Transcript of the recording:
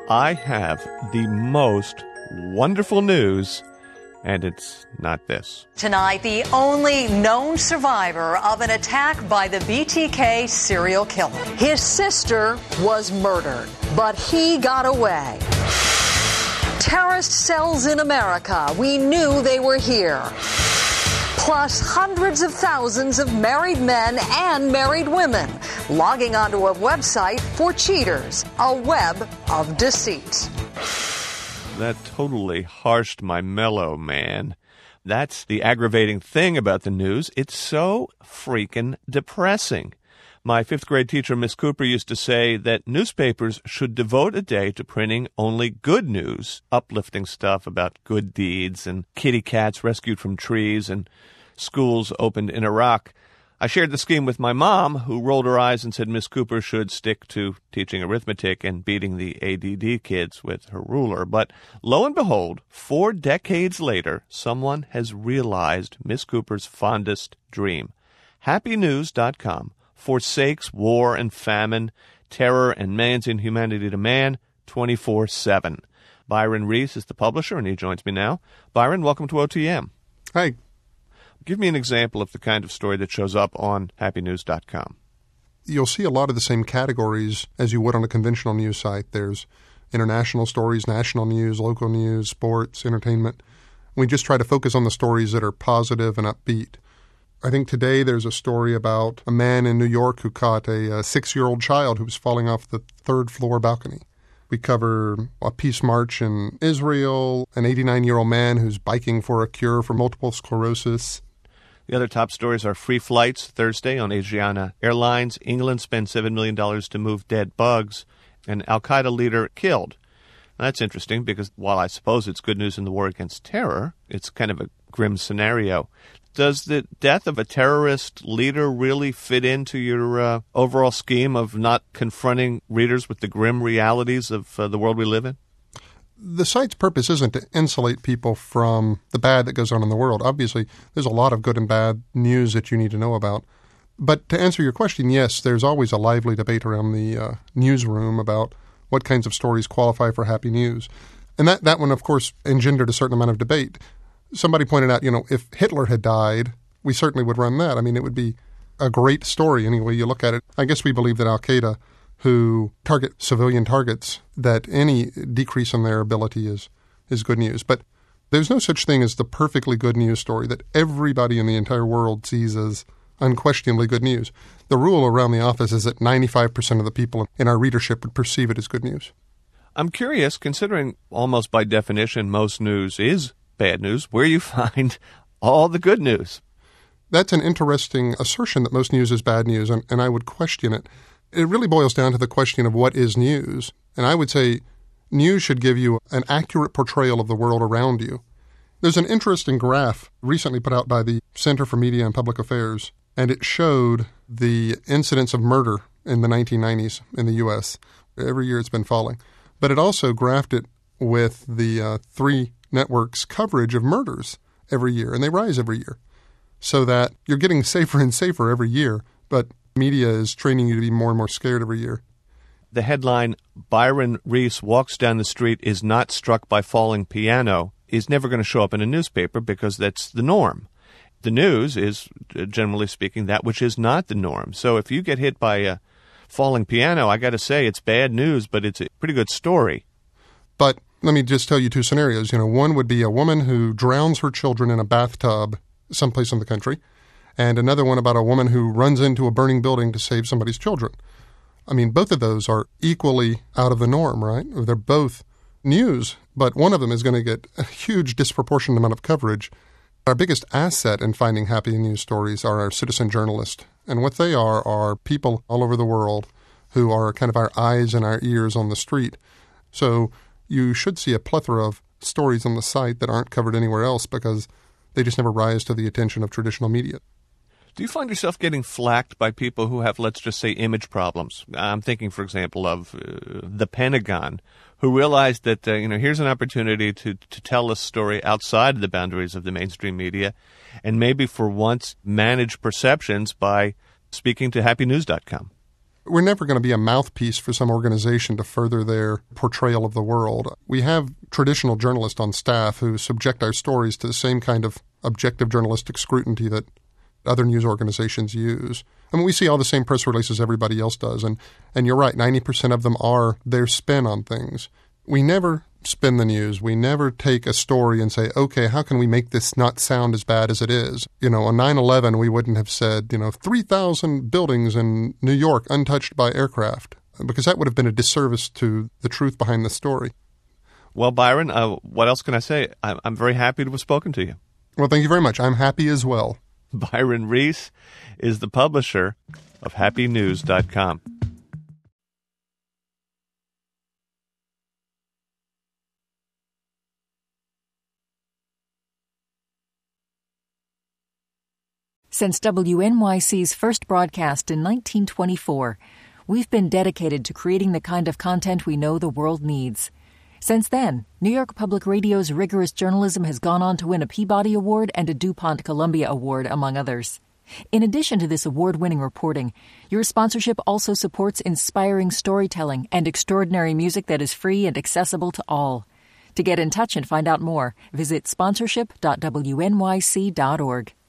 I have the most wonderful news, and it's not this. Tonight, the only known survivor of an attack by the BTK serial killer. His sister was murdered, but he got away. Terrorist cells in America, we knew they were here. Plus hundreds of thousands of married men and married women logging onto a website for cheaters, a web of deceit. That totally harshed my mellow, man. That's the aggravating thing about the news. It's so freaking depressing. My fifth-grade teacher, Miss Cooper, used to say that newspapers should devote a day to printing only good news, uplifting stuff about good deeds and kitty cats rescued from trees and schools opened in Iraq. I shared the scheme with my mom, who rolled her eyes and said Miss Cooper should stick to teaching arithmetic and beating the ADD kids with her ruler. But lo and behold, 4 decades later, someone has realized Miss Cooper's fondest dream. HappyNews.com forsakes war and famine, terror and man's inhumanity to man 24/7. Byron Reese is the publisher, and he joins me now. Byron, welcome to OTM. Hi. Give me an example of the kind of story that shows up on HappyNews.com. You'll see a lot of the same categories as you would on a conventional news site. There's international stories, national news, local news, sports, entertainment. We just try to focus on the stories that are positive and upbeat. I think today there's a story about a man in New York who caught a 6-year-old child who was falling off the 3rd-floor balcony. We cover a peace march in Israel, an 89-year-old man who's biking for a cure for multiple sclerosis. The other top stories are free flights Thursday on Asiana Airlines. England spends $7 million to move dead bugs. And Al-Qaeda leader killed. Now, that's interesting because while I suppose it's good news in the war against terror, it's kind of a grim scenario. Does the death of a terrorist leader really fit into your overall scheme of not confronting readers with the grim realities of the world we live in? The site's purpose isn't to insulate people from the bad that goes on in the world. Obviously, there's a lot of good and bad news that you need to know about. But to answer your question, yes, there's always a lively debate around the newsroom about what kinds of stories qualify for happy news. And that one, of course, engendered a certain amount of debate. Somebody pointed out, if Hitler had died, we certainly would run that. I mean, it would be a great story any way you look at it. I guess we believe that Al-Qaeda, who target civilian targets, that any decrease in their ability is good news. But there's no such thing as the perfectly good news story that everybody in the entire world sees as unquestionably good news. The rule around the office is that 95% of the people in our readership would perceive it as good news. I'm curious, considering almost by definition most news is bad news, where you find all the good news. That's an interesting assertion that most news is bad news, and I would question it. It really boils down to the question of what is news. And I would say news should give you an accurate portrayal of the world around you. There's an interesting graph recently put out by the Center for Media and Public Affairs, and it showed the incidence of murder in the 1990s in the U.S. Every year it's been falling. But it also graphed it with the 3 networks' coverage of murders every year, and they rise every year. So that you're getting safer and safer every year, but media is training you to be more and more scared every year. The headline, Byron Reese walks down the street, is not struck by falling piano, is never going to show up in a newspaper because that's the norm. The news is, generally speaking, that which is not the norm. So if you get hit by a falling piano, I got to say it's bad news, but it's a pretty good story. But let me just tell you 2 scenarios. One would be a woman who drowns her children in a bathtub someplace in the country, and another one about a woman who runs into a burning building to save somebody's children. I mean, both of those are equally out of the norm, right? They're both news, but one of them is going to get a huge disproportionate amount of coverage. Our biggest asset in finding happy news stories are our citizen journalists, and what they are people all over the world who are kind of our eyes and our ears on the street. So you should see a plethora of stories on the site that aren't covered anywhere else because they just never rise to the attention of traditional media. Do you find yourself getting flacked by people who have, let's just say, image problems? I'm thinking, for example, of the Pentagon, who realized that, here's an opportunity to tell a story outside of the boundaries of the mainstream media and maybe for once manage perceptions by speaking to HappyNews.com. We're never going to be a mouthpiece for some organization to further their portrayal of the world. We have traditional journalists on staff who subject our stories to the same kind of objective journalistic scrutiny that other news organizations use. I mean, we see all the same press releases everybody else does, and you're right, 90% of them are their spin on things. We never spin the news. We never take a story and say, okay, how can we make this not sound as bad as it is? On 9/11, we wouldn't have said, 3,000 buildings in New York untouched by aircraft, because that would have been a disservice to the truth behind the story. Well, Byron, what else can I say? I'm very happy to have spoken to you. Well, thank you very much. I'm happy as well. Byron Reese is the publisher of HappyNews.com. Since WNYC's first broadcast in 1924, we've been dedicated to creating the kind of content we know the world needs. Since then, New York Public Radio's rigorous journalism has gone on to win a Peabody Award and a DuPont Columbia Award, among others. In addition to this award-winning reporting, your sponsorship also supports inspiring storytelling and extraordinary music that is free and accessible to all. To get in touch and find out more, visit sponsorship.wnyc.org.